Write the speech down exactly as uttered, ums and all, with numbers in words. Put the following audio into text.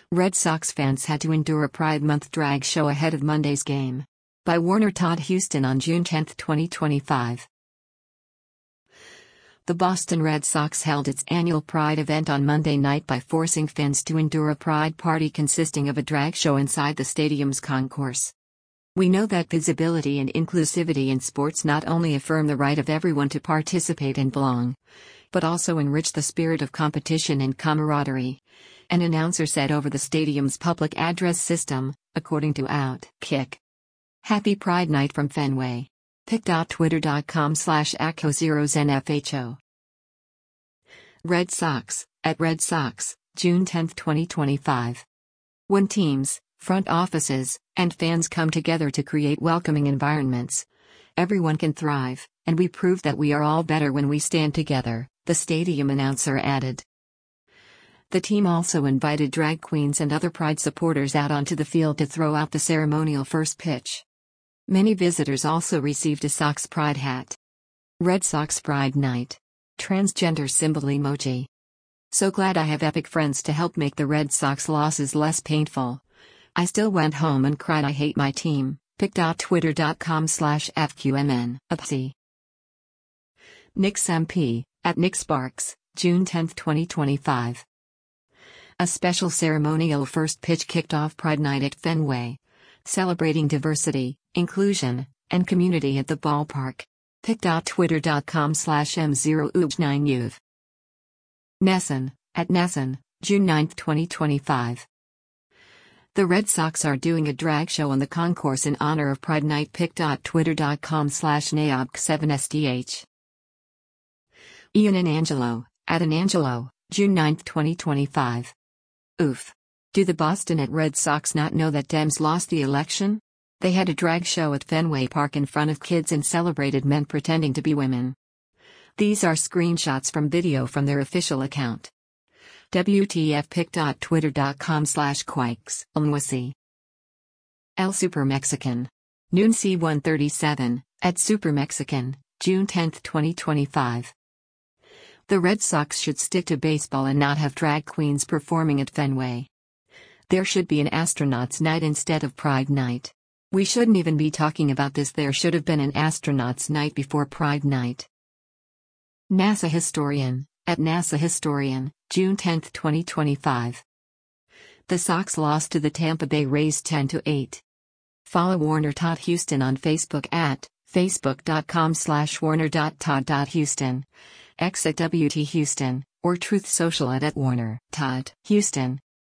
Red Sox fans had to endure a Pride Month drag show ahead of Monday's game. By Warner Todd Houston on June tenth, twenty twenty-five. The Boston Red Sox held its annual Pride event on Monday night by forcing fans to endure a Pride party consisting of a drag show inside the stadium's concourse. We know that visibility and inclusivity in sports not only affirm the right of everyone to participate and belong, but also enrich the spirit of competition and camaraderie, an announcer said over the stadium's public address system, according to Outkick. Happy Pride Night from Fenway. pic.twitter.com slash ACO0ZenFHO. Red Sox, at Red Sox, June tenth, twenty twenty-five. When teams, front offices, and fans come together to create welcoming environments, everyone can thrive, and we prove that we are all better when we stand together, the stadium announcer added. The team also invited drag queens and other Pride supporters out onto the field to throw out the ceremonial first pitch. Many visitors also received a Sox Pride hat. Red Sox Pride Night. Transgender symbol emoji. So glad I have epic friends to help make the Red Sox losses less painful. I still went home and cried I hate my team. pic.twitter.com slash FQMN. Upsi. Knicks M P, at Nick Sparks, June tenth, twenty twenty-five. A special ceremonial first pitch kicked off Pride Night at Fenway, celebrating diversity, inclusion, and community at the ballpark. pic.twitter.com slash M0U9Uv. Nesson, at Nesson, June ninth, twenty twenty-five. The Red Sox are doing a drag show on the concourse in honor of Pride Night. pic.twitter.com slash Naobk7SDH. Ian and Angelo, at Anangelo, June ninth, twenty twenty-five. Oof. Do the Boston at Red Sox not know that Dems lost the election? They had a drag show at Fenway Park in front of kids and celebrated men pretending to be women. These are screenshots from video from their official account. W T F pic.twitter.com slash Quikes. Umwasi. El Super Mexican. Noon C one thirty-seven, at Super Mexican, June tenth, twenty twenty-five. The Red Sox should stick to baseball and not have drag queens performing at Fenway. There should be an astronauts night instead of Pride Night. We shouldn't even be talking about this. There should have been an astronauts night before Pride Night. NASA historian, at NASA historian, June tenth, twenty twenty-five. The Sox lost to the Tampa Bay Rays ten to eight. Follow Warner Todd Houston on Facebook at facebook.com slash warner.todd.houston, X at W T Houston, or Truth Social at, at Warner Todd Houston.